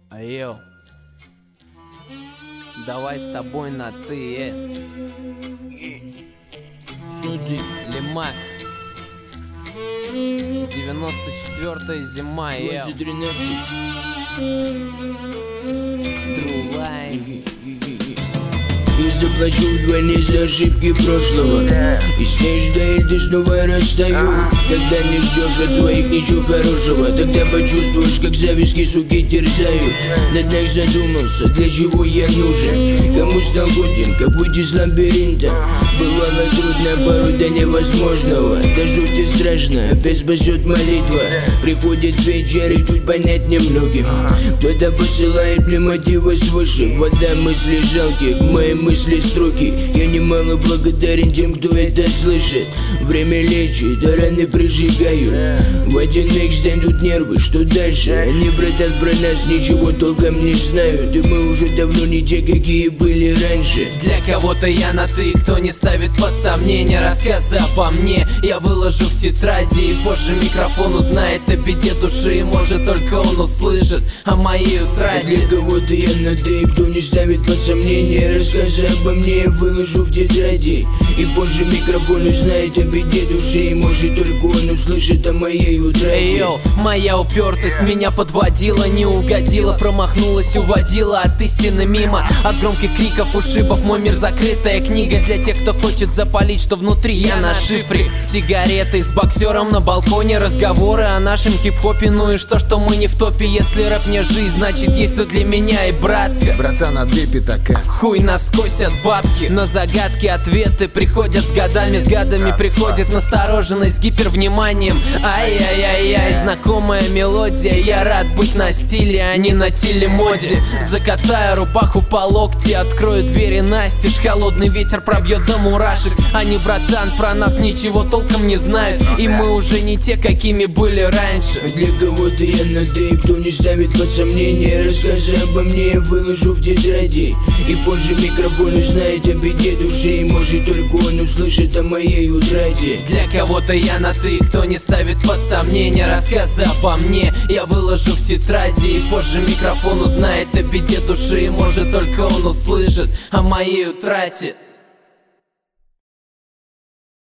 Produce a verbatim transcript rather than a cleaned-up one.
Айо, давай с тобой на ты, э. Суды, Лимак. девяносто четвёртая зима, э. двадцать тринадцать. Друлай. И заплачу вдвойне за ошибки прошлого. И с ней ждает, и снова расстаю. Когда не ждешь от своих ничего хорошего, тогда почувствуешь, как зависки суки терзают. На днях задумался, для чего я нужен, кому стал годен, как выйти из лабиринта. Бывало трудно, порой до невозможного, до жути страшно, опять спасет молитва. Приходит вечер, и тут понять немногим. Кто-то посылает мне мотивы свыше. Вода мысли жалких, мои мысли строки. Я немало благодарен тем, кто это слышит. Время лечит, а раны прижигают. В один миг стянут нервы, что дальше? Они, братан, про нас ничего толком не знают. И мы уже давно не те, какие были раньше. Для кого-то я на ты, кто не ставит под сомнение рассказы обо мне. Я выложу в тетради, и позже микрофон узнает о беде души. И может только он услышит о моей утрате. Для кого-то я на ты, кто не ставит под сомнение рассказы обо мне, я выложу в тетради. И позже микрофон узнает о беде души. И может только он услышит о моей утрате. Йоу, моя упертость меня подводила, не угодила, промахнулась, уводила от истины мимо. От громких криков, ушибов, мой мир закрытая книга для тех, кто хочет запалить, что внутри я на шифре. Сигареты с боксером на балконе, разговоры о нашем хип-хопе. Ну и что, что мы не в топе? Если рэп не жизнь, значит есть тут для меня и братка. Братан, отбей пятака. Хуй насквозь от бабки. На загадки ответы приходят с годами, с годами приходит настороженность с гипервниманием. Ай-яй-яй-яй, знакомая мелодия. Я рад быть на стиле, а не на телемоде. Закатаю рубаху по локти, открою двери настежь. Холодный ветер пробьет до мурашек. Они, братан, про нас ничего толком не знают. И мы уже не те, какими были раньше. Для кого-то я на ты, кто не ставит под сомнение рассказы обо мне, я выложу в тетради. И позже микрофон узнает о беде души. И может только он услышит о моей утрате. Для кого-то я на ты, кто не ставит под сомнение рассказы обо мне, я выложу в тетради. И позже микрофон узнает о беде души. И может только он услышит о моей утрате.